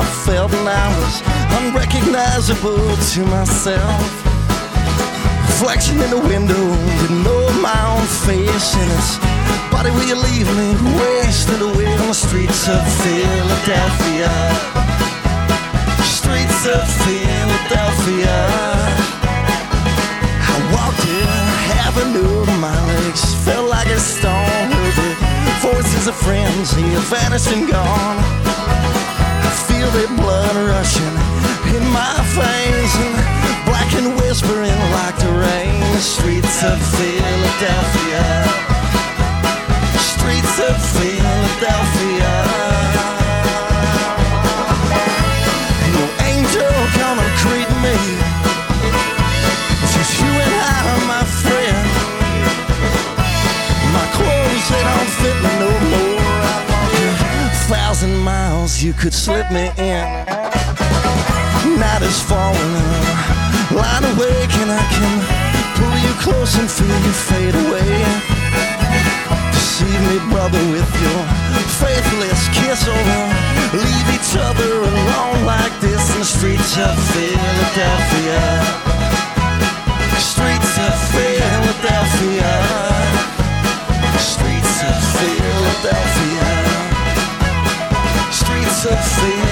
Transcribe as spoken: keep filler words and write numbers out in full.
felt and I was unrecognizable to myself. Reflection in the window, didn't know my own face, and it's body will you leave me wasted away on the streets of Philadelphia. Streets of Philadelphia. I walked in, avenue, my legs felt like a stone. Heard the voices of friends, they have vanished and gone. I feel their blood rushing in my veins, and black and whispering like the rain. The streets of Philadelphia. Streets of Philadelphia. No angel gonna greet me, just you and I, my friend. My clothes, they don't fit me no more. I walk a thousand miles, you could slip me in. Night is falling, lie awake, and I can pull you close and feel you fade away. Deceive me, brother, with your faithless kiss, or we'll leave each other alone like this in the streets of Philadelphia. Streets of Philadelphia. Streets of Philadelphia. Streets of Philadelphia.